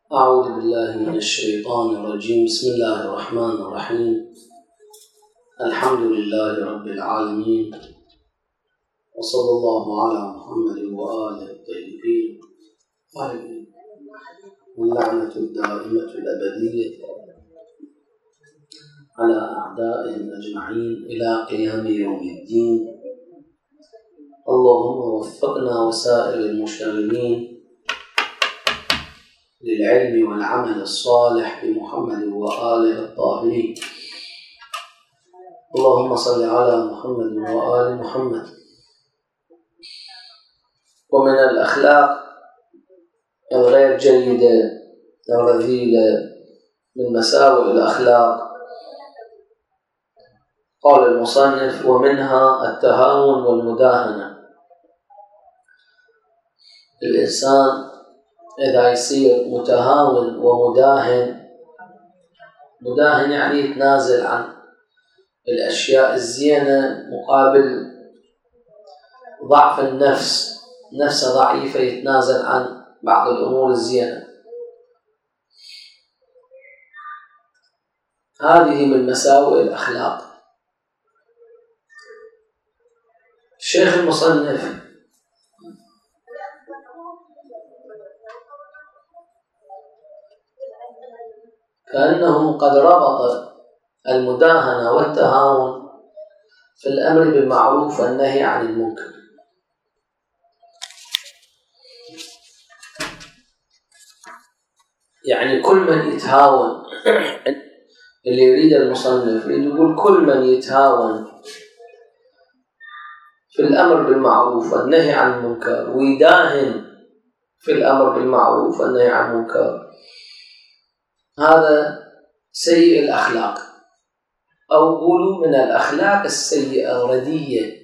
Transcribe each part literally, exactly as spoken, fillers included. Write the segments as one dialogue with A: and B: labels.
A: أعوذ بالله من الشيطان الرجيم. بسم الله الرحمن الرحيم. الحمد لله رب العالمين، وصلى الله على محمد وآله الطيبين الطاهرين، واللعنة الدائمة الأبدية على أعدائهم أجمعين إلى قيام يوم الدين. اللهم وفقنا وسائر المشتغلين للعلم والعمل الصالح بمحمد وآله الطاهرين. اللهم صل على محمد وآل محمد. ومن الأخلاق الغير جيدة الرذيلة من مساوئ الأخلاق، قال المصنف: ومنها التهاون والمداهنة. الإنسان إذا يصير متهاون ومداهن، مداهن يعني يتنازل عن الأشياء الزينة مقابل ضعف النفس، نفسه ضعيفة يتنازل عن بعض الأمور الزينة. هذه من مساوئ الأخلاق. الشيخ المصنف كأنه قد ربط المداهنة والتهاون في الأمر بالمعروف والنهي عن المنكر. يعني كل من يتهاون، اللي يريد المصنف يريد يقول كل من يتهاون في الأمر بالمعروف والنهي عن المنكر ويداهن في الأمر بالمعروف والنهي عن المنكر، هذا سيء الأخلاق، أو قولوا من الأخلاق السيئة الردية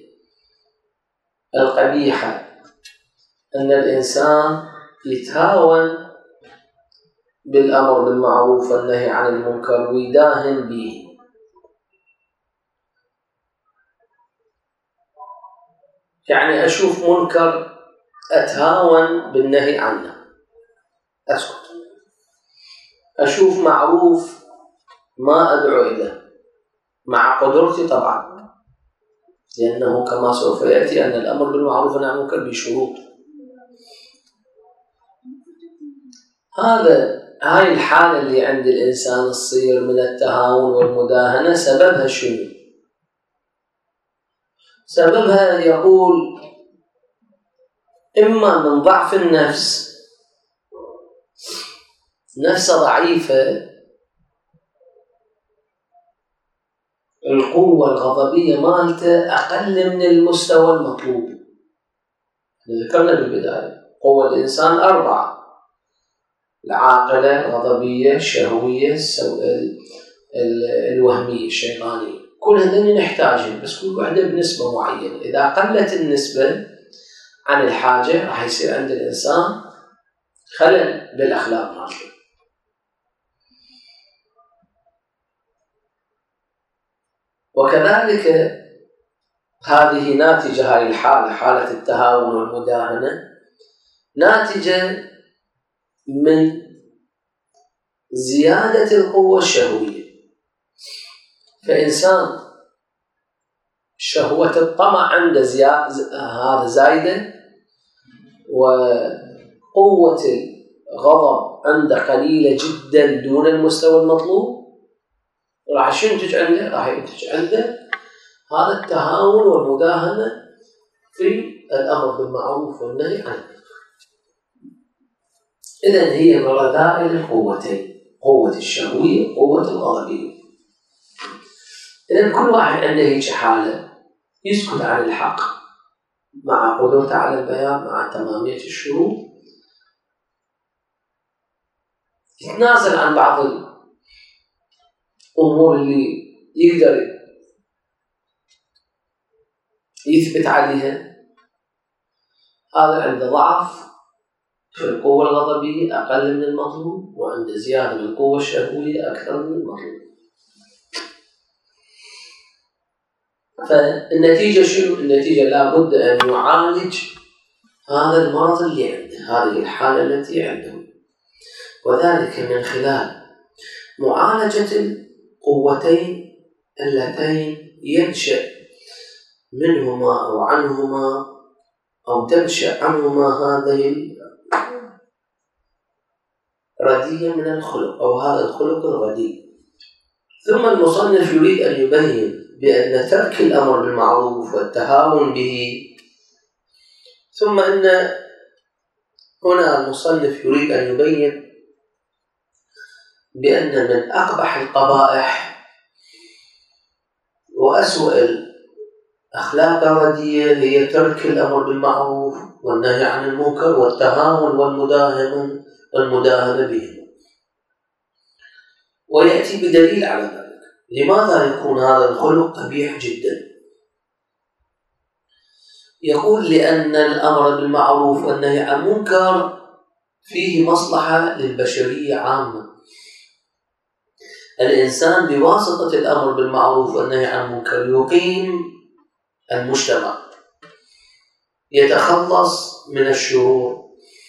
A: القبيحة، أن الإنسان يتهاون بالأمر بالمعروف والنهي عن المنكر ويداهن به. يعني أشوف منكر أتهاون بالنهي عنه، أسكت. أشوف معروف ما أدعو إليه مع قدرتي طبعا، لأنه كما سوف يأتي أن الأمر بالمعروف والنهي عن المنكر بشروط. هذا هاي الحالة اللي عند الإنسان تصير من التهاون والمداهنة، سببها شنو؟ سببها يقول إما من ضعف النفس، نفسه ضعيفة، القوة الغضبية مالته أقل من المستوى المطلوب. ذكرنا بالبداية قوة الإنسان أربعة: العاقلة، الغضبية، الشهوية، الوهمية، الشيطانية. كل هذين نحتاجهم، بس كل واحدة بنسبة معينة. إذا قلت النسبة عن الحاجة راح يصير عند الإنسان خلل بالأخلاق مالته. وكذلك هذه ناتجة، هذه الحالة، حالة التهاون والمداهنة، ناتجة من زيادة القوة الشهوية. فإنسان شهوة الطمع عنده هذا زايدة، وقوة الغضب عنده قليلة جدا دون المستوى المطلوب، راح ينتج عنده راح ينتج عنده هذا التهاون والمداهنة في الأمر بالمعروف والنهي عن المنكر. إذن هي من رذائل القوتين، قوة الشهوية وقوة الغضبية. إذن كل واحد عنده هيك حالة يسكت عن الحق مع قدرته على البيان، مع تمامية الشروط، يتنازل عن بعض الأمور اللي يقدر يثبت عليها. هذا عنده ضعف في القوة الغضبية أقل من المطلوب، وعنده زيادة من القوة الشهوية أكثر من المطلوب. فالنتيجة شنو؟ النتيجة لابد أن يعالج هذا المرض اللي عنده، هذه الحالة التي عنده. وذلك من خلال معالجة القوتين اللتين ينشأ منهما أو عنهما أو تنشأ عنهما هذه الردية من الخلق أو هذا الخلق الرديء. ثم المصنف يريد أن يبين بأن ترك الأمر بالمعروف والتهاون به، ثم أن هنا المصنف يريد أن يبين بأن من أقبح القبائح وأسوأ الأخلاق الرديئة هي ترك الأمر بالمعروف والنهي عن المنكر والتهاون والمداهنة والمداهنة بهم. ويأتي بدليل على ذلك. لماذا يكون هذا الخلق قبيح جدا؟ يقول لأن الأمر بالمعروف والنهي عن المنكر فيه مصلحة للبشرية عامة. الإنسان بواسطة الأمر بالمعروف والنهي عن المنكر يقيم المجتمع، يتخلص من الشرور،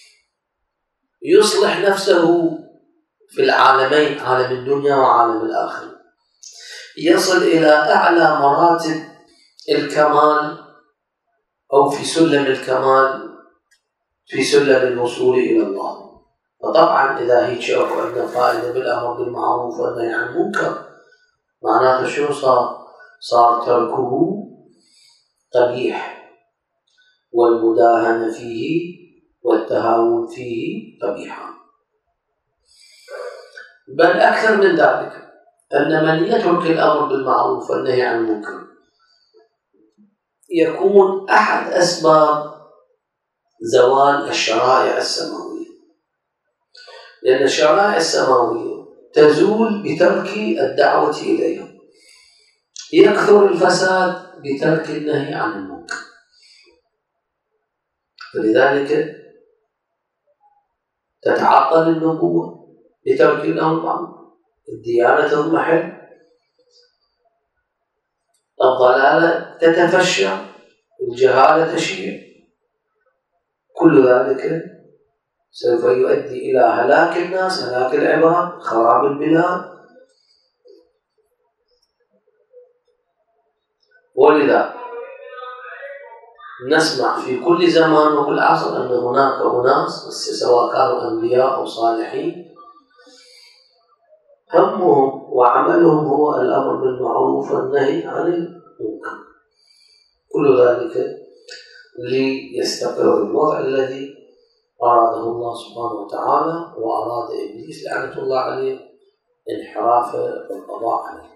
A: يصلح نفسه في العالمين، عالم الدنيا وعالم الآخرة، يصل إلى أعلى مراتب الكمال أو في سلم الكمال في سلم الوصول إلى الله. وطبعا إذا هيك أكو عندنا فائدة بالأمر بالمعروف والنهي عن المنكر، معناته شو صار؟ صار تركه قبيح، والمداهنة فيه والتهاون فيه قبيحا. بل أكثر من ذلك، أن من يترك الأمر بالمعروف والنهي عن المنكر يكون أحد أسباب زوال الشرائع السماوية، لأن الشرائع السماوية تزول بترك الدعوة إليها، يكثر الفساد بترك النهي عن المنكر. فلذلك تتعطل النبوة بترك الأمر بالمعروف، الديانة تضمحل، الضلالة تتفشى، الجهالة تشيع. كل ذلك سوف يؤدي إلى هلاك الناس، هلاك العباد، خراب البلاد. ولذا نسمع في كل زمان وكل عصر أن هناك أناس سواء كانوا أنبياء أو صالحين همهم وعملهم هو الأمر بالمعروف والنهي عن المنكر. كل ذلك ليستقر الوضع الذي أراده الله سبحانه وتعالى وأراد إبليس لعنة الله عليه انحراف والقضاء عليه.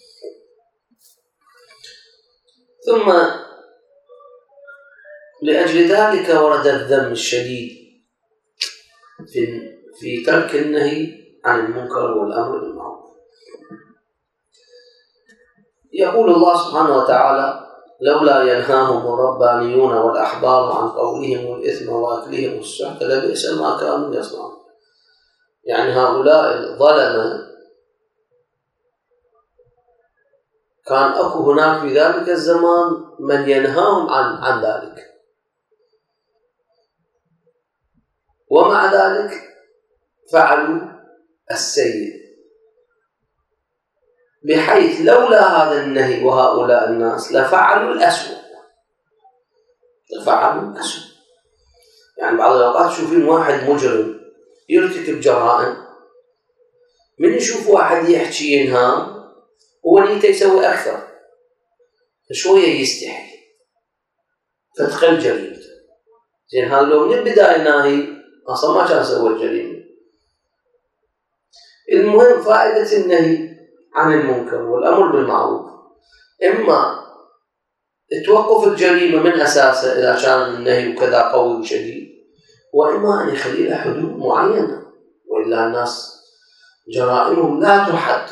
A: ثم لأجل ذلك ورد الذم الشديد في في ترك النهي عن المنكر والأمر بالمعروف. يقول الله سبحانه وتعالى: لولا ينهاهم الربانيون والأحبار عن قولهم الإثم وأكلهم السحت لبئس ما كانوا يصنعون. يعني هؤلاء الظلمة كان أكو هناك في ذلك الزمان من ينهاهم عن عن ذلك، ومع ذلك فعلوا السيء، بحيث لولا هذا النهي وهؤلاء الناس لفعلوا الأسوأ لفعلوا الأسوأ. يعني بعض الأوقات تشوفين واحد مجرم يرتكب جرائم، من يشوف واحد يحكي ينهى هو نيته يسوي أكثر، فشوية يستحي فتقل جريمته. زين هذا لو من البداية ناهي أصلا ما كان سوى الجريمة. المهم فائدة النهي عن المنكر والأمر بالمعروف إما توقف الجريمة من أساسه إذا كان النهي وكذا قوي وشديد، وإما أن يخلي له حدود معينة، وإلا الناس جرائمهم لا تحد.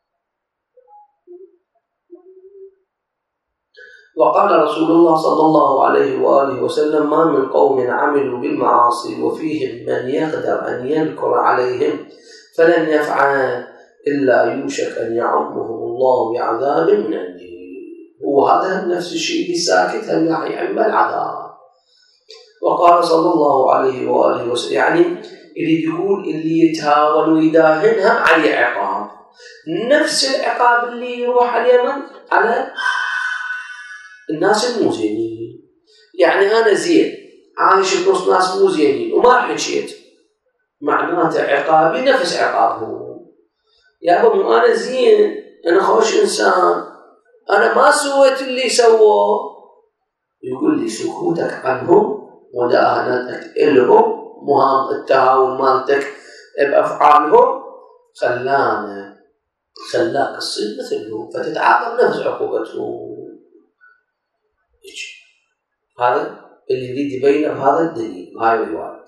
A: وقال رسول الله صلى الله عليه وآله وسلم: ما من قوم عملوا بالمعاصي وفيهم من يقدر أن ينكر عليهم فلن يفعل إلا يوشك أن يعمهم الله بعذاب من عنده. وهذا نفس الشيء بالساكت هم يعم العذاب. وقال صلى الله عليه وآله وسلم: يعني يريد يقول اللي يتهاون ويداهن هم عليه عقاب، نفس العقاب اللي يروح على اليمن على الناس المو زينين. يعني أنا زين عايش بنص ناس مو زينين وما حكيت، معناته عقابي نفس عقابهم. يا أبا مو أنا زين، أنا خوش إنسان، أنا ما سويت اللي سووه. يقول لي سكوتك عنهم مداهنتك إلهم مهم التهاون مالتك بأفعالهم خلانا خلاك تصير مثلهم فتتعاقب نفس عقوبتهم. هذا اللي يريد يبينه بهذا الدليل هاي الرواية.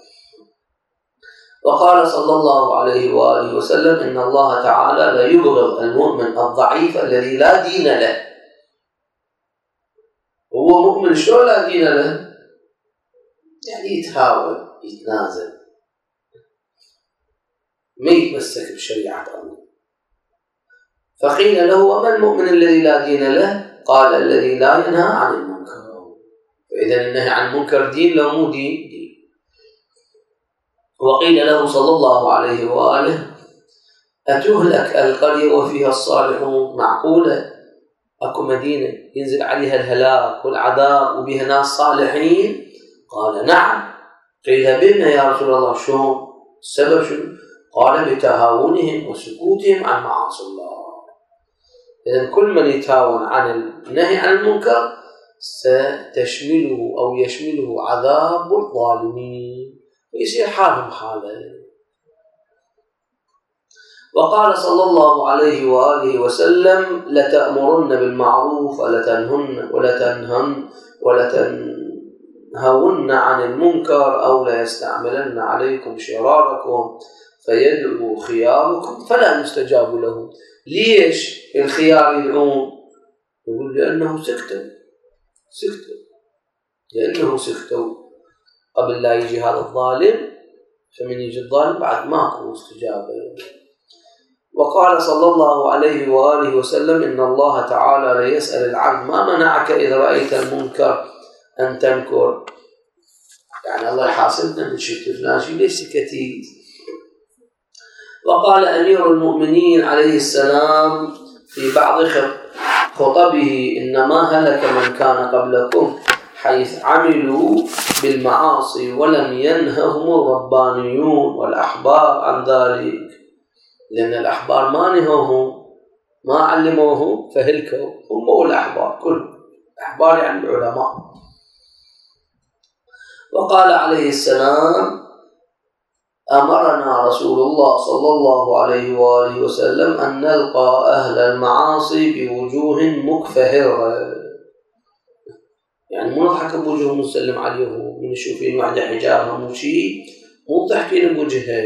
A: وقال صلى الله عليه وآله وسلم إن الله تعالى لا يبغض المؤمن الضعيف الذي لا دين له. هو مؤمن شو لا دين له؟ يعني يتهاون يتنازل ما يتمسك بشريعة الله. فقيل له وما المؤمن الذي لا دين له؟ قال الذي لا ينهى عن المنكر. فإذا النهي عن المنكر دين لو مو دين دين. وقيل له صلى الله عليه وآله أتهلك القرية وفيها الصالحون؟ معقولة أكو مدينة ينزل عليها الهلاك والعذاب وبها ناس صالحين؟ قال نعم. قيل بنا يا رسول الله شو السبب شو؟ قال بتهاونهم وسكوتهم عن معاصي الله. إذن كل من يتهاون عن النهي عن المنكر ستشمله أو يشمله عذاب الظالمين ويصير حالهم حاله. وقال صلى الله عليه وآله وسلم لتأمرن بالمعروف ولتنهن ولتنهن ولتنهون عن المنكر أو ليستعملن عليكم شراركم فيدعو خياركم فلا يستجاب لهم. ليش الخيار يدعون؟ يقول لأنه سكتوا سكتوا لأنه سكتوا قبل لا يجي هذا الظالم، فمن يجي الظالم بعد ماكو استجابة. وقال صلى الله عليه وآله وسلم إن الله تعالى لا يسأل العبد ما منعك إذ رأيت المنكر أن تنكر. يعني الله يحاسبنا من شفت فلان شيء ليش سكتي. وقال أمير المؤمنين عليه السلام في بعض خطبه إنما هلك من كان قبلكم حيث عملوا بالمعاصي ولم ينههم الربانيون والأحبار عن ذلك. لأن الأحبار ما نهوهم ما علموهم فهلكوا هم والأحبار كلهم. الأحبار يعني العلماء. وقال عليه السلام أمرنا رسول الله صلى الله عليه وآله وسلم أن نلقى أهل المعاصي بوجوه مكفهرة. يعني مو نضحك بوجوه مسلم عليهم من يشوفين واحدة حجابها مو شيء مو تحكين بوجهها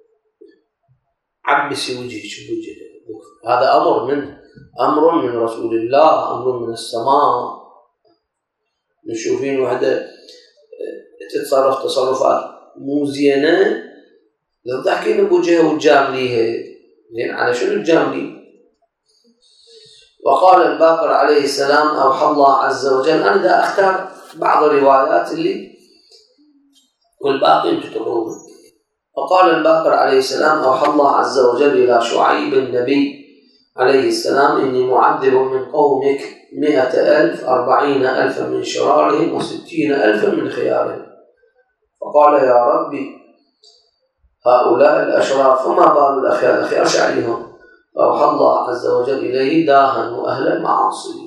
A: عبسي وجهك بوجهها. هذا أمر من أمر من رسول الله أمر من السماء. نشوفين واحدة تتصرف تصرفات مو زينة لو تحكين بوجهها وتجامليها زين على شنو تجاملي؟ وقال الباقر عليه السلام أوحى الله عز وجل. أنا دا أختار بعض الروايات اللي والباقي أنتم تقولون. وقال الباقر عليه السلام أوحى الله عز وجل إلى شعيب النبي عليه السلام إني معذب من قومك مئة ألف أربعين ألفا من شرارهم وستين ألفا من خيارهم. فقال يا ربي هؤلاء الأشرار فما بال الأخيار الأخيار شعرهم. فأوحى الله عز وجل إليه داهنوا أهل المعاصي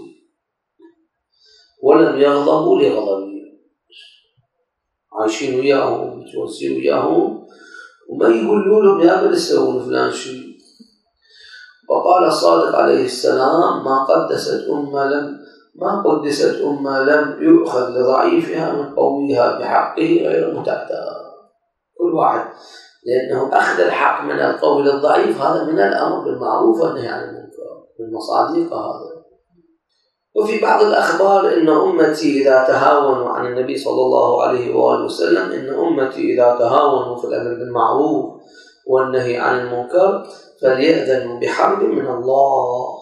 A: ولم يغضبوا لغضبه. عايشين وياهم متوسين وياهم وما يقولوا لهم يا بل تسوون فلان شيء. وقال الصادق عليه السلام ما قدست أمة لم ما قدست أمة لم يؤخذ لضعيفها من قويها بحقه غير متعتى. كل واحد لأنه أخذ الحق من القول للضعيف هذا من الأمر بالمعروف والنهي عن المنكر من مصادق هذا. وفي بعض الأخبار إن أمتي إذا تهاونوا عن النبي صلى الله عليه وآله وسلم إن أمتي إذا تهاونوا في الأمر بالمعروف والنهي عن المنكر فليأذنوا بحرب من الله.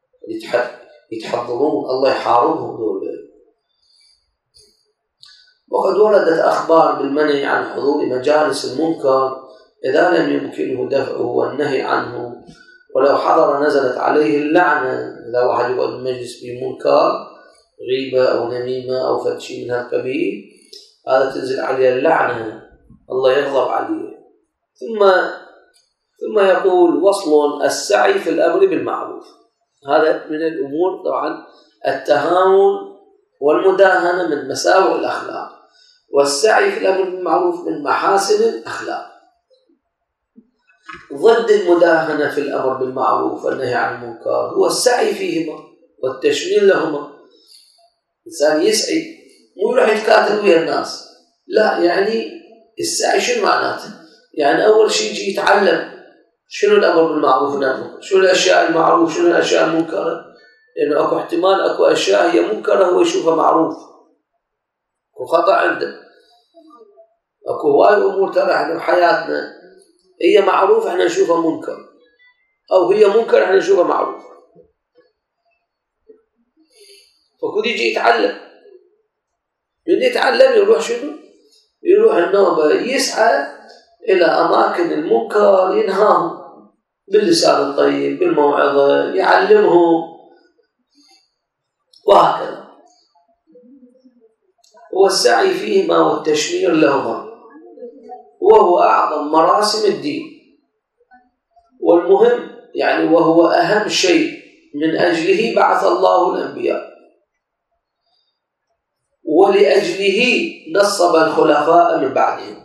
A: يتحضرون الله يحاربهم دول. وقد وردت أخبار بالمنع عن حضور مجالس المنكر إذا لم يمكنه دفعه والنهي عنه، ولو حضر نزلت عليه اللعنة. إذا واحد يقعد بمجلس فيه منكر، غيبة أو نميمة أو فتشي من هالقبيل، هذا تنزل عليه اللعنة، الله يغضب عليه. ثم ثم يقول: وصل السعي في الأمر بالمعروف. هذا من الأمور طبعا التهاون والمداهنة من مساوئ الأخلاق، والسعي في الأمر بالمعروف من محاسن الأخلاق. ضد المداهنة في الأمر بالمعروف والنهي عن المنكر هو السعي فيهما والتشميل لهما. الإنسان يسعي مو يروح يتكاتل ويا الناس، لا، يعني السعي شنو معناته؟ يعني أول شيء يجي يتعلم شنو الأمر بالمعروف والنهي عن المنكر، شنو الأشياء المعروف، شنو الأشياء المنكرة، لأنه أكو احتمال أكو أشياء هي منكرة هو يشوفها معروف وخطأ عنده. أكو هواي أمور ترى احنا بحياتنا هي معروف احنا نشوفها منكر، أو هي منكر احنا نشوفها معروف. فكل يجي يتعلم، من يتعلم يروح شنو؟ يروح النوبة يسعى إلى أماكن المنكر ينهاهم باللسان الطيب بالموعظة، يعلمهم، وهكذا. والسعي فيهما والتشمير لهما وهو أعظم مراسم الدين، والمهم يعني وهو أهم شيء من أجله بعث الله الأنبياء، ولأجله نصب الخلفاء من بعدهم،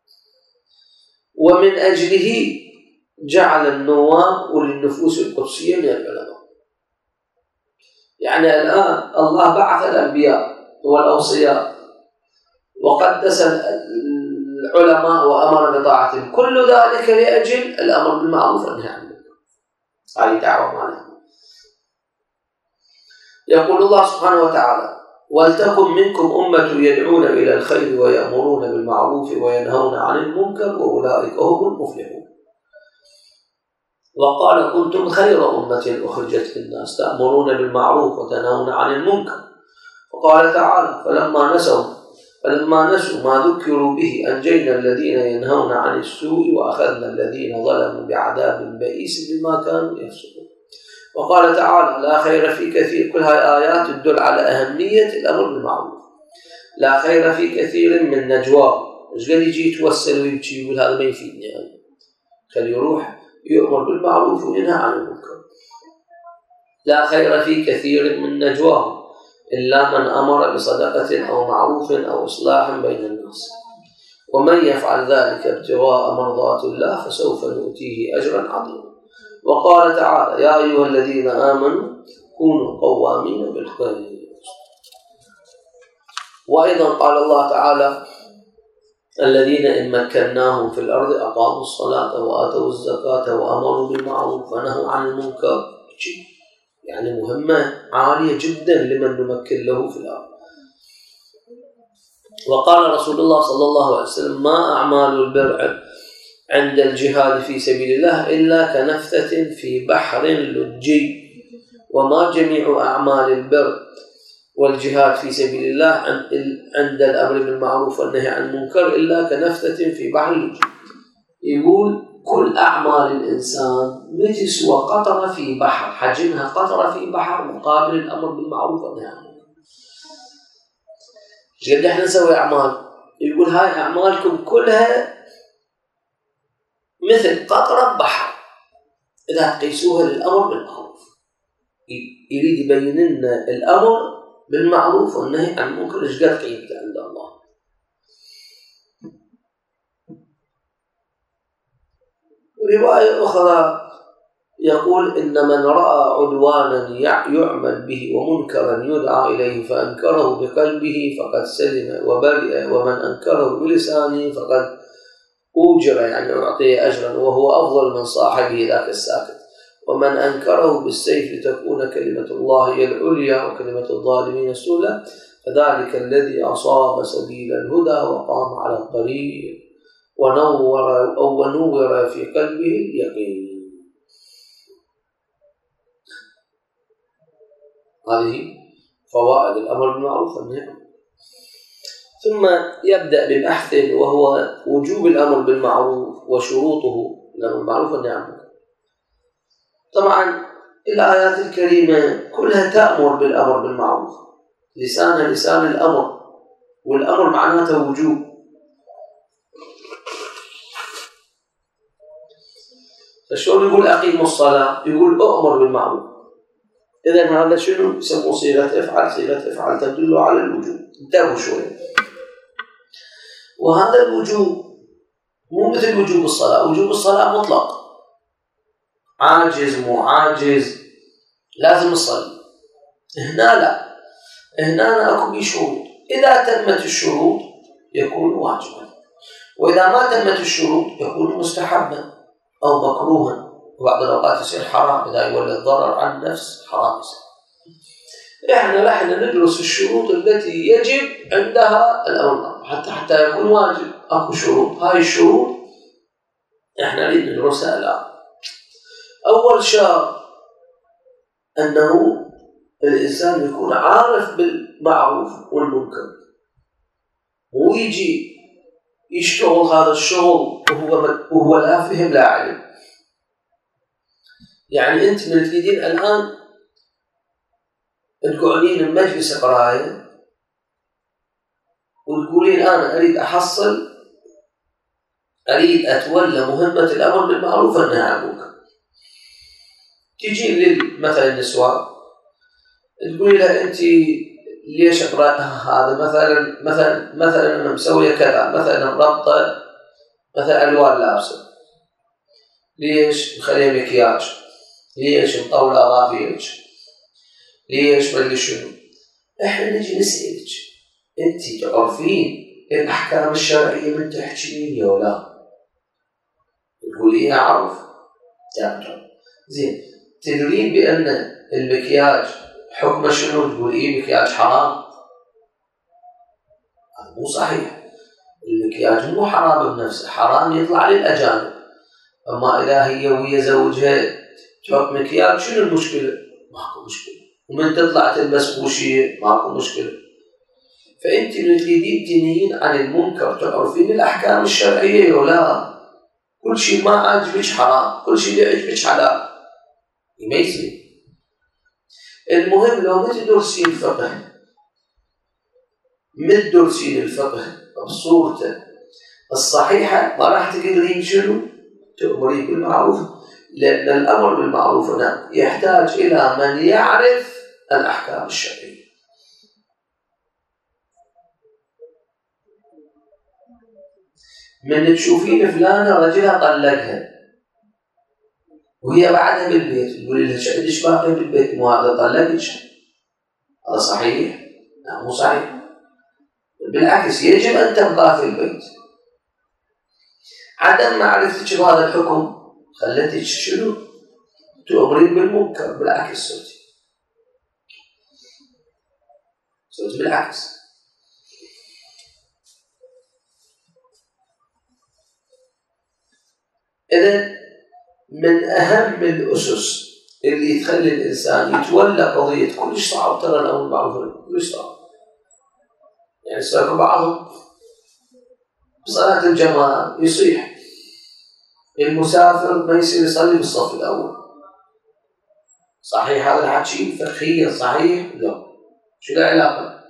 A: ومن أجله جعل النواب وللنفوس القدسية من العلماء. يعني الآن الله بعث الأنبياء والأوصياء وقدس العلماء وأمر بطاعتهم، كل ذلك لأجل الأمر بالمعروف والنهي عن المنكر. هذه دعوة مالها. يقول الله سبحانه وتعالى: ولتكن منكم أمة يدعون إلى الخير ويأمرون بالمعروف وينهون عن المنكر وأولئك هم المفلحون. وقال: كنتم خير أمة أخرجت للناس تأمرون بالمعروف وتنهون عن المنكر. وقال تعالى: فلما نسوا فلما نسوا ما ذكروا به أنجينا الذين ينهون عن السوء وأخذنا الذين ظلموا بعذاب بئيس بما كانوا يفسقون. وقال تعالى: لا خير في كثير. كل هاي آيات تدل على أهمية الأمر بالمعروف. لا خير في كثير من نجواه. مش قال يجي يتوسل ويبكي ويقول هذا ما يفيدني، يعني خليه يروح يؤمر بالمعروف وينهى عن المنكر. لا خير في كثير من نجواه إلا من أمر بصدقة أو معروف أو إصلاح بين الناس، ومن يفعل ذلك ابتغاء مرضات الله فسوف نؤتيه أجرا عظيما. وقال تعالى: يا أيها الذين آمنوا كونوا قوامين بالقسط. وأيضا قال الله تعالى: الذين إن مكناهم في الأرض أقاموا الصلاة وآتوا الزكاة وأمروا بالمعروف ونهوا عن المنكر. يعني مهمة عالية جدا لمن نمكن له في الأرض. وقال رسول الله صلى الله عليه وسلم: ما أعمال البر عند الجهاد في سبيل الله إلا كنفثة في بحر لجي، وما جميع أعمال البر والجهاد في سبيل الله عند الأمر بالمعروف والنهي عن المنكر إلا كنفثة في بحر لجي. يقول كل أعمال الإنسان ما تسوى قطرة في بحر، حجمها قطرة في بحر مقابل الأمر بالمعروف والنهي عن المنكر. ايش قد احنا نسوي أعمال؟ يقول هاي أعمالكم كلها مثل قطرة بحر إذا تقيسوها للأمر بالمعروف. يريد يبين لنا الأمر بالمعروف والنهي عن المنكر ايش قد قيمته عند الله. رواية أخرى يقول: إن من رأى عدوانا يعمل به ومنكرا يدعى إليه فأنكره بقلبه فقد سلم وبرئ، ومن أنكره بلسانه فقد أوجر، يعني أعطيه أجرا وهو أفضل من صاحبه ذاك الساكت، ومن أنكره بالسيف لتكون كلمة الله هي العليا وكلمة الظالمين السفلى، فذلك الذي أصاب سبيل الهدى وقام على الطريق ونور أو ونور في قلبه اليقين. هذه فوائد الأمر بالمعروف والنهي عن المنكر. ثم يبدأ ببحث وهو وجوب الأمر بالمعروف وشروطه، الأمر بالمعروف والنهي عن المنكر. طبعا الآيات الكريمة كلها تأمر بالأمر بالمعروف، لسانها لسان الأمر، والأمر معناته وجوب. فشلون يقول أقيموا الصلاة؟ يقول أؤمر بالمعروف. إذن هذا شنو يسموه صيغة افعل؟ صيغة افعل تدل على الوجوب. انتبهوا شوي. وهذا الوجوب مو مثل وجوب الصلاة. وجوب الصلاة مطلق، عاجز مو عاجز لازم نصلي. هنا لا، هنا أكو بشروط، إذا تمت الشروط يكون واجبا، وإذا ما تمت الشروط يكون مستحبا أو مكروها، وبعض الأوقات يصير حرام إذا يولد ضرر عن النفس، حرام يصير. إحنا نحن ندرس الشروط التي يجب عندها الأمر حتى حتى يكون واجب. أكو شروط، هاي الشروط إحنا نريد ندرسها الآن. أول شرط أنه الإنسان يكون عارف بالمعروف والمنكر، ويجي يشتغل هذا الشغل وهو وهو لا فهم لا علم. يعني أنت من تريدين الآن تقعدين بمجلس قراية وتقولين أنا أريد أحصل، أريد أتولى مهمة الأمر بالمعروف والنهي عن المنكر. تجين مثلا النسوان تقولي لها أنت ليش أقرأ هذا مثلا مثلا مثلا أنا مسوية كذا، مثلا ربطة مثلا ألوان لابسة، ليش مخليها مكياج، ليش مطولة أظافرك، ليش ما أدري شنو. إحنا نجي نسألك أنت تعرفين الأحكام الشرعية من تحكيين ولا لا؟ تقولي أعرف. تعرف زين. تدرين بأن المكياج حكمه شنو؟ تقول إيه مكياج حرام. هذا مو صحيح. المكياج مو حرام بنفسه، حرام يطلع للأجانب. أما إذا هي ويا زوجها تحط مكياج شنو المشكلة؟ ماكو مشكلة. ومن تطلع تلبس بوشية ماكو مشكلة. فأنت تريدين تنهين عن المنكر، تعرفين الأحكام الشرعية ولا؟ كل شيء ما عاجبك حرام، كل شيء يعجبك حلال. يميزين. المهم لو ما تدرسين الفقه، ما تدرسين الفقه بصورته الصحيحة، ما راح تقدرين شنو؟ تأمرين بالمعروف. لأن الأمر بالمعروف هنا يحتاج إلى من يعرف الأحكام الشرعية. من تشوفين فلانة رجلها طلقها وهي بعدها بالبيت، تقولي لها شو عندك باقي بالبيت؟ مو هذا طلقك؟ هذا صحيح؟ لا مو صحيح. بالعكس يجب أن تبقى في البيت. عدم معرفتك بهذا الحكم خلتك شنو؟ تؤمرين بالمنكر. بالعكس صرتي صرت بالعكس. إذن من أهم الأسس اللي تخلي الإنسان يتولى قضية كلش صعب، ترى الأمر بالمعروف كلش صعب. يعني سأكون بعضهم بصلاة الجماعة يصيح المسافر ما يصير يصلي بالصف الأول. صحيح هذا الحكي فقهيا صحيح؟ لا. شو العلاقة؟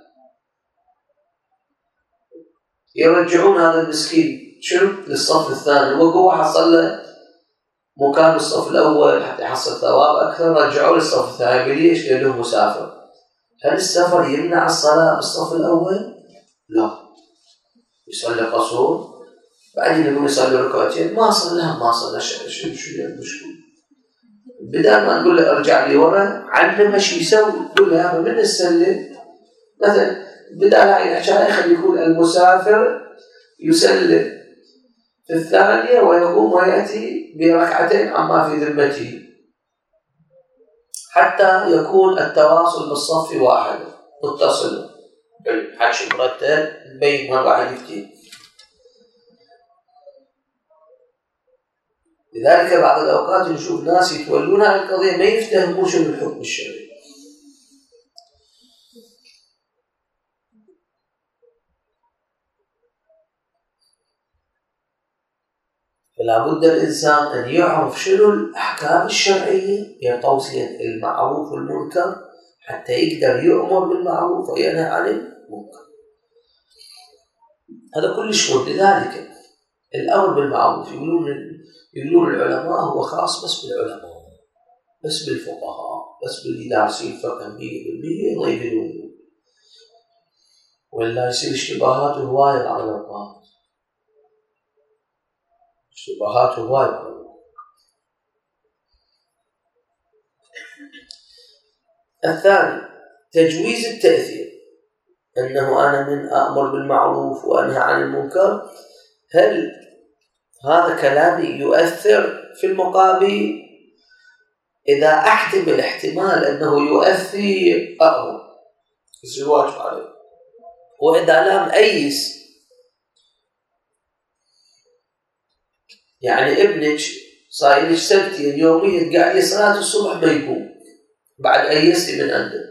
A: يرجعون هذا المسكين شنو؟ للصف الثاني. وهو حصل مكان الصف الأول حتى يحصل ثواب أكثر، رجعوا للصف الثاني. ليش؟ لأنه مسافر. هل السفر يمنع الصلاة بالصف الأول؟ لا. يصلي قصور، بعدين يقوم يصلي ركعتين، ما صلى ما صلى شيء. شو شو المشكلة؟ بدل ما نقول له ارجع لي ورا، علمه شو يسوي. قول له يا من السلم مثلا، بدل هاي الحكاية خلي يقول المسافر يسلم في الثانية ويقوم ويأتي بركعتين عما في ذمته، حتى يكون التواصل بالصف واحد متصل بالحكي مرتب بين ما واحد يفتي. لذلك بعض الأوقات نشوف ناس يتولون عن القضية ما يفتهمون شنو الحكم الشرعي. فلا بد الإنسان أن يعرف شنو الأحكام الشرعية في توصية المعروف والمنكر حتى يقدر يؤمر بالمعروف وينهى عن المنكر. هذا كلش مهم. لذلك الأمر بالمعروف يقولون يقولون العلماء هو خاص بس بالعلماء، بس بالفقهاء، بس باللي دارسين فقه مية بالمية الله يقولون، ولا يصير اشتباهات هواية على الأوقات، اشتباهات هواية. الثاني تجويز التأثير، أنه أنا من أأمر بالمعروف وأنهى عن المنكر، هل هذا كلامي يؤثر في المقابل؟ إذا أحتمل احتمال أنه يؤثر أأمر يصير واجب عليه، وإذا لم أيس، يعني ابنك صاير لك سنتين يوميا قاعد صلاة الصبح ما يقوم بعد أيستي من عنده،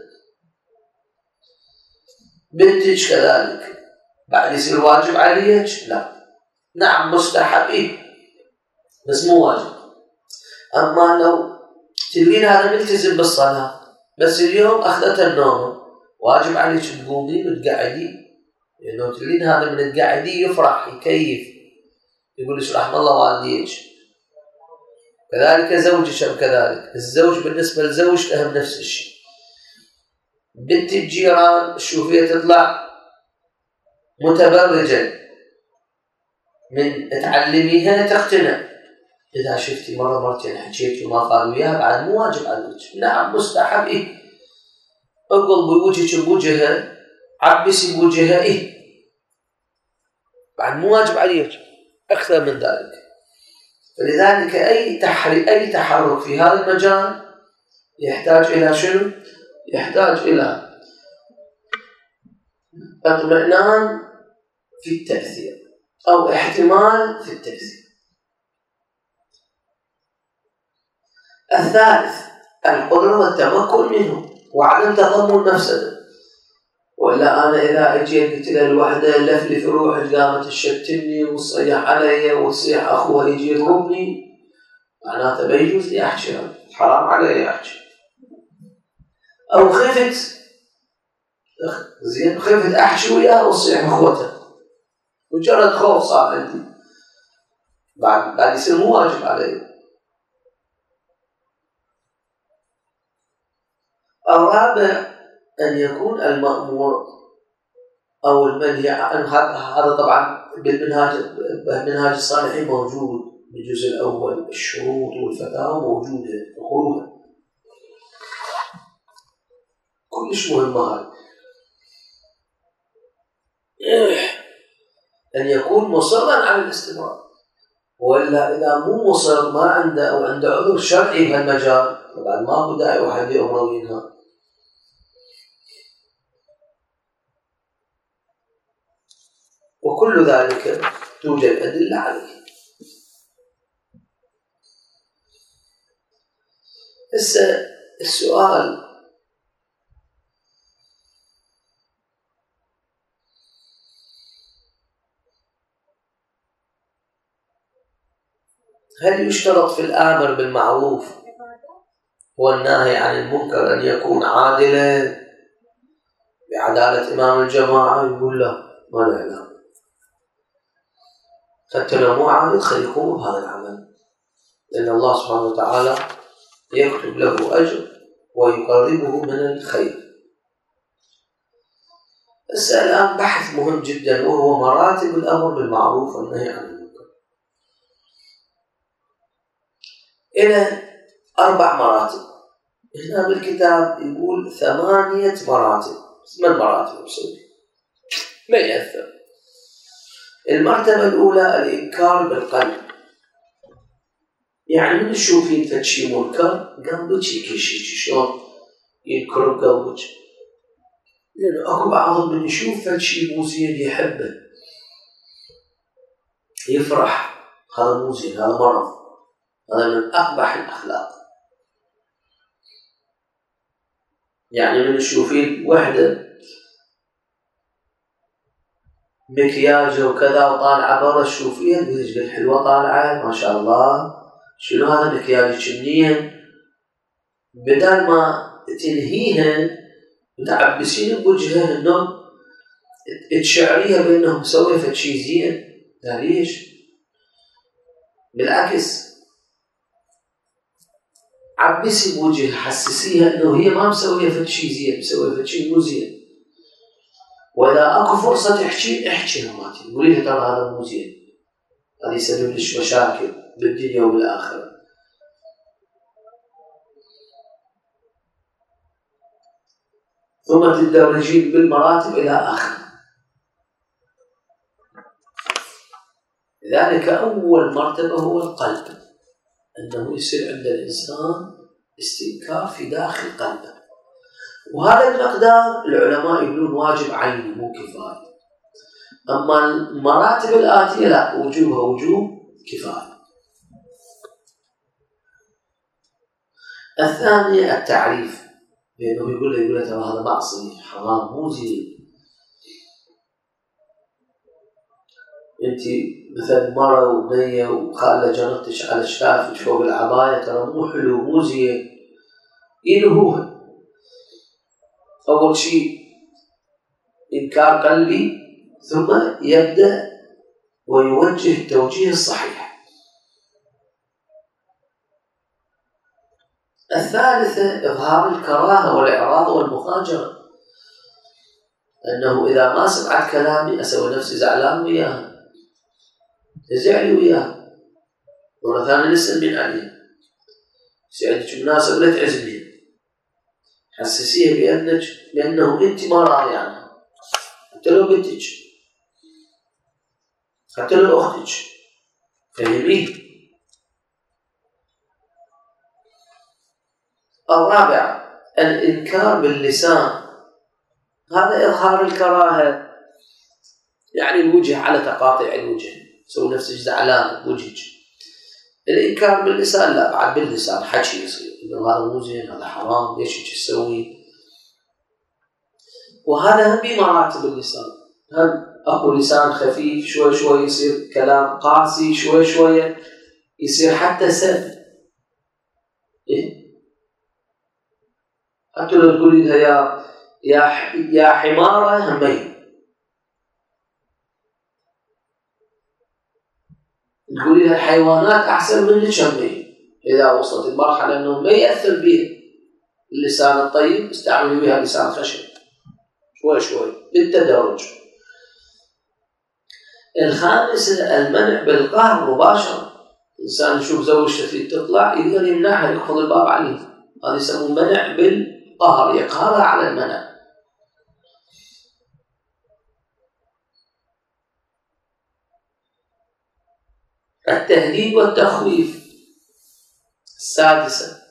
A: بنتك كذلك بعد يصير واجب عليك؟ لا، نعم مستحب إيه بس مو واجب. أما لو تلقين هذا ملتزم بالصلاة بس اليوم أخذت النوم، واجب عليك تقومي وتقعدي، لأنه تلقين هذا من القعدي يفرح يكيف يقول لك رحم الله والديك. كذلك زوجك كذلك، الزوج بالنسبة لزوجته هم نفس الشيء. بنت الجيران شوفيها تطلع متبرجة من تعلميها تقتنع، إذا شفتي مرة مرتين حكيتي وما قالوا إياها بعد مو واجب عليك، نعم مستحب إيه، اقل بوجهك بوجهها، عبسي بوجهها إيه، بعد مو واجب عليك أكثر من ذلك. فلذلك أي تحرك أي تحرك في هذا المجال يحتاج إلى شنو؟ يحتاج إلى اطمئنان في التأثير أو احتمال في التأثير. الثالث القدرة والتمكن منه وعدم تضمن مفسده. ولا أنا إذا أجيت قلت لها الوحدة لف لي في روحي قامت تشتمني وتصيح علي وتصيح أخوها يجي يضربني، معناته ما يجوز لي أحكي، حرام علي أحكي. أو خفت زين خفت أحكي وياها وتصيح أخوتها، مجرد خوف صار عندي، بعد بعد يصير مو واجب علي. الرابع أن يكون المأمور أو المنهي عن هذا طبعا بالمنهاج بمنهاج الصالحين موجود بالجزء الأول، الشروط والفتاوى موجودة وقولها كلش مهمة هاي. أن يكون مصرا على الاستمرار، ولا إذا مو مصر ما عنده أو عنده عذر شرعي بهالمجال طبعا ما هو داعي واحد يأمر وينهى. وكل ذلك توجد أدلة عليه. السؤال هل يشترط في الآمر بالمعروف والناهي عن المنكر أن يكون عادلا بعدالة إمام الجماعة؟ يقول لا، ما نعلم، حتى لو مو عادل خلي يقوم بهذا العمل، لأن الله سبحانه وتعالى يكتب له أجر ويقربه من الخير. بس الآن بحث مهم جدا وهو مراتب الأمر بالمعروف والنهي عن المنكر. إلى أربع مراتب، هنا بالكتاب يقول ثمانية مراتب. من مراتب بصير ما يأثر. المرتبة الأولى الإنكار بالقلب، يعني من تشوفين فشي منكر قلبك يكشش شلون ينكر بقلبك، لأنه أكو بعضهم من يشوف فشي مو زين يحبه يفرح، هذا مو زين، هذا مرض، هذا من أقبح الأخلاق. يعني من تشوفين وحدة مكياجه وكذا وطالعة برا تشوفيها تقولي قد حلوة طالعة ما شاء الله، شنو هذا مكياجك منين؟ بدل ما تنهيها وتعبسين بوجهها انه تشعريها بانه مسوي فد شي زين، لا ليش؟ بالعكس عبسي بوجهها، حسسيها انه هي ما مسويه فد شي زين، مسويه فد شي مو زين. وإذا أكو فرصة تحكي احكي هماتي، قولي لها ترى هذا مو زين، هذا يسبب لك مشاكل بالدنيا وبالآخرة. ثم تدرجين بالمراتب إلى آخر. لذلك أول مرتبة هو القلب، أنه يصير عند الإنسان استنكار في داخل قلبه، وهذا المقدار العلماء يقولون واجب عيني مو كفاية. أما المراتب الآتية لا، وجوبها وجوب كفاية. الثانية التعريف، لأنه يقول له يقول له ترى هذا معصية حرام مو زين. أنت مثل مرة وبنية وخالة جنتش على شفافك فوق العباية ترى مو حلو مو زين، ينهوها. أول شيء إنكار قلبي، ثم يبدأ ويوجه التوجيه الصحيح. الثالثة إظهار الكراهة والإعراض والمخاجرة، أنه إذا ما سمعت كلامي أسوي نفسي زعلان وياها، تزعلي وياها، مرة ثانية نسأل من عليها، سيادتك مناسب لا تعزمين، حسسيها بأنك بأنه أنت ما راضي عنها، حتى لو بنتك حتى لو أختك، فهميه. الرابع الإنكار باللسان، هذا إظهار الكراهة، يعني الوجه على تقاطع الوجه، سوي نفسك زعلان بوجهك. الإنكار باللسان لا، بعد باللسان حكي يصير إنه هذا مو زين، هذا حرام، ليش هيك تسوي؟ وهذا هم بمراتب اللسان، هم أكو لسان خفيف شوي شوي يصير كلام قاسي، شوي شوي يصير حتى سب. إيه؟ حتى لو تقولي لها يا يا يا حمارة همين، تقولي لها الحيوانات أحسن منك همين، إذا وصلت المرحلة أنه ما يأثر بها اللسان الطيب استعملوا بها لسان خشب شوي شوي بالتدرج. الخامسة المنع بالقهر مباشرة، الإنسان يشوف زوجته تريد تطلع يقدر يمنعها، يقفل الباب عليه، هذا يسموه منع بالقهر، يقهرها على المنع. التهديد والتخويف. السادسة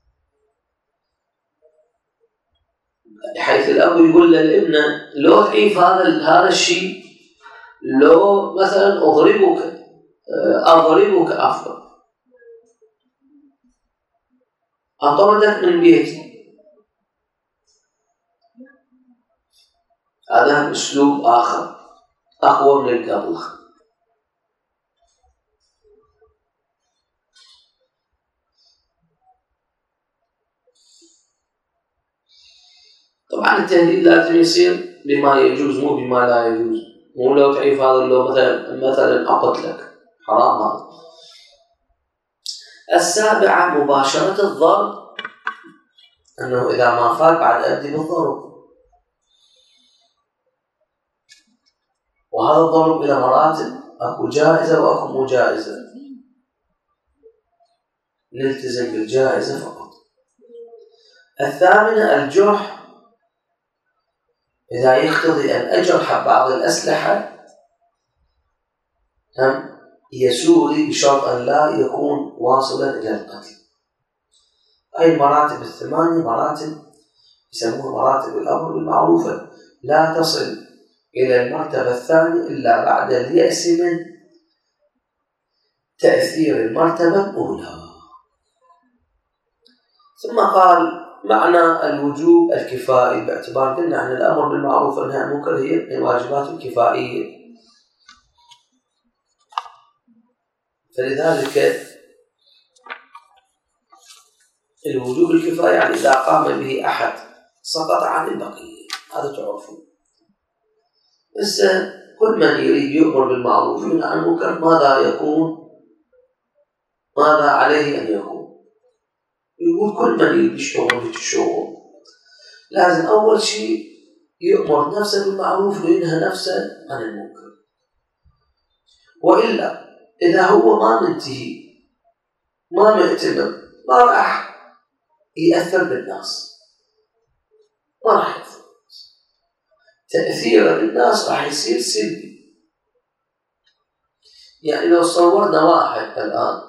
A: حيث الأب يقول للابنة لو تعيف هذا هذا الشيء، لو مثلا أضربك أضربك عفوا أطردك من بيتي، هذا أسلوب آخر أقوى من القبل. طبعا التهديد لازم يصير بما يجوز مو بما لا يجوز، مو لو تعيف هذا لو مثلا مثلا أقتلك، حرام هذا. السابعة مباشرة الضرب، أنه إذا ما فات بعد أبدي بالضرب، وهذا الضرب إلى مراتب، أكو جائزة وأكو مو جائزة، نلتزم بالجائزة فقط. الثامنة الجرح، إذا يقتضي أن أجرح بعض الأسلحة هم يسوء لي بشرط أن لا يكون واصلا إلى القتل. أي المراتب الثمانية مراتب يسموها مراتب الأمر بالمعروف، لا تصل إلى المرتبة الثانية إلا بعد اليأس من تأثير المرتبة الأولى. ثم قال معنى الوجوب الكفائي، باعتبار قلنا أن الأمر بالمعروف والنهي عن المنكر هي من الواجبات الكفائية، فلذلك الوجوب الكفاية يعني إذا قام به أحد سقط عن البقية، هذا تعرفون. بس كل من يريد يؤمر بالمعروف وينهى عن المنكر ماذا يكون؟ ماذا عليه أن يكون؟ يقول كل من يريد يشتغل في الشغل لازم أول شيء يؤمر نفسه بالمعروف وينهى نفسه عن المنكر، وإلا إذا هو ما منتهي ما مؤتمر ما راح يأثر بالناس، ما راح يأثر. تأثيره بالناس راح يصير سلبي. يعني لو صورنا واحد الآن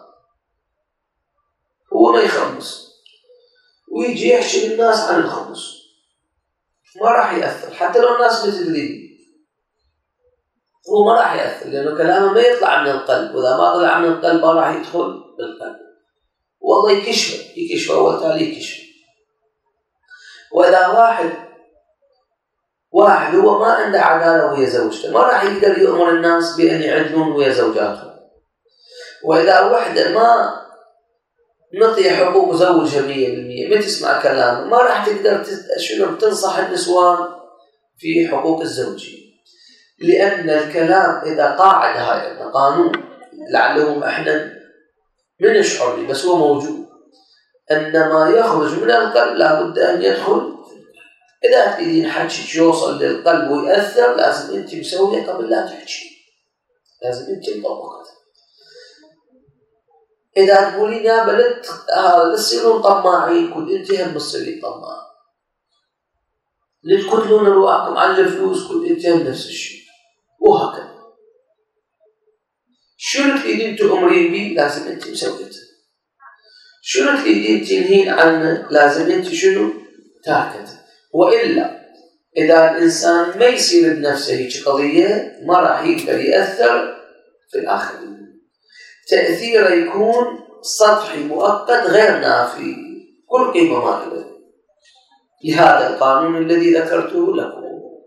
A: هو ما يخمس ويجي يحشي الناس عن الخمس، ما راح يأثر حتى لو الناس بتدري، هو ما راح يأثر لأنه كلامه ما يطلع من القلب، وإذا ما طلع من القلب ما راح يدخل بالقلب، والله يكشفه يكشفه وتالي يكشفه. وإذا واحد واحد هو ما عنده عدالة ويا زوجته ما راح يقدر يؤمر الناس بأن يعدلون ويا زوجاتهم. وإذا وحدة ما نعطي حقوق زوجها مية بالمية ما تسمع كلامه ما راح تقدر شنو تنصح النسوان في حقوق الزوجية، لأن الكلام إذا قاعد هاي قانون لعلهم إحنا ما نشعر بس هو موجود، أن ما يخرج من القلب لابد أن يدخل. إذا تريدين حكيك يوصل للقلب ويأثر لازم أنت مسوية قبل لا تحكي، لازم أنت مطبقة. إذا تقولين يا بلد هذا تصيرون طماعين كنت أنت هم تصيرين طماع، لتقتلون رواقكم على الفلوس كنت أنت هم نفس الشيء، وهكذا. شنو تريدين تؤمرين به لازم أنت مسويته، شنو تريدين تنهين عنه لازم أنت شنو تاكده. وإلا إذا الإنسان ما يصير بنفسه هيك قضية ما راح يقدر يأثر في الآخرين، تأثيره يكون سطحي مؤقت غير نافي كل قيمة ما له. لهذا القانون الذي ذكرته لكم.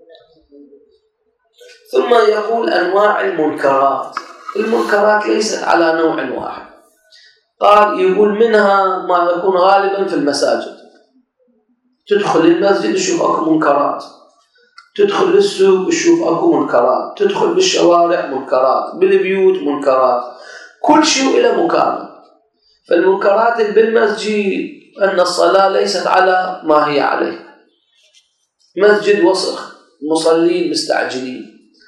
A: ثم يقول أنواع المنكرات. المنكرات ليست على نوع واحد، قال يقول منها ما يكون غالبا في المساجد، تدخل المسجد تشوف أكو منكرات، تدخل للسوق تشوف أكو منكرات، تدخل بالشوارع منكرات، بالبيوت منكرات، كل شيء إلى مكانه. فالمنكرات بالمسجد أن الصلاة ليست على ما هي عليه، مسجد وسخ، مصلين مستعجلين،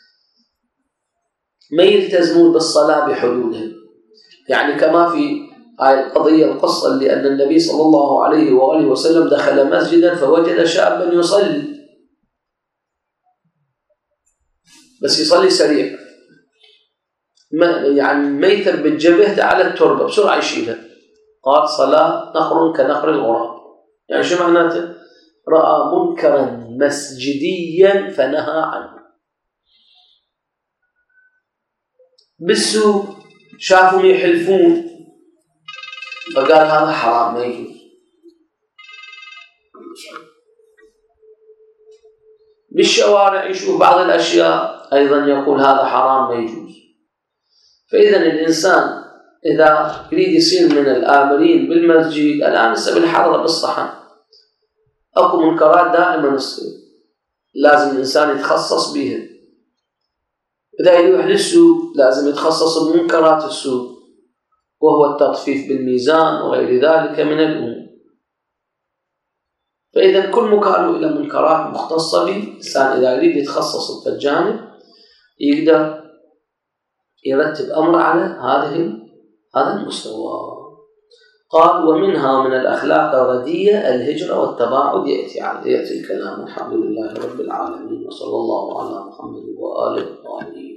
A: ما يلتزمون بالصلاة بحدودهم. يعني كما في هاي القضية القصة اللي أن النبي صلى الله عليه وآله وسلم دخل مسجدا فوجد شابا يصلي بس يصلي سريع، ما يعني ما يثبت جبهته على التربة بسرعة يشيلها، قال صلاة نقر كنقر الغراب. يعني شو معناته؟ رأى منكرا مسجديا فنهى عنه. بالسوق شافهم يحلفون فقال هذا حرام ما يجوز. بالشوارع يشوف بعض الأشياء أيضا يقول هذا حرام ما يجوز. فإذا الإنسان إذا يريد يصير من الآمرين بالمسجد، الآن نسبة الحضرة بالصحن أكو منكرات دائما تصير لازم الإنسان يتخصص بها. إذا يروح للسوق لازم يتخصص بمنكرات السوق، وهو التطفيف بالميزان وغير ذلك من الأمور. فإذا كل مكان إلى منكرات مختصة به، الإنسان إذا يريد يتخصص في الجانب يقدر يرتب أمر على هذه هذا المستوى. قال ومنها من الأخلاق الردية الهجرة والتباعد. يأتي على يأتي الكلام. الحمد لله رب العالمين، وصلى الله على محمد وآله وصحبه.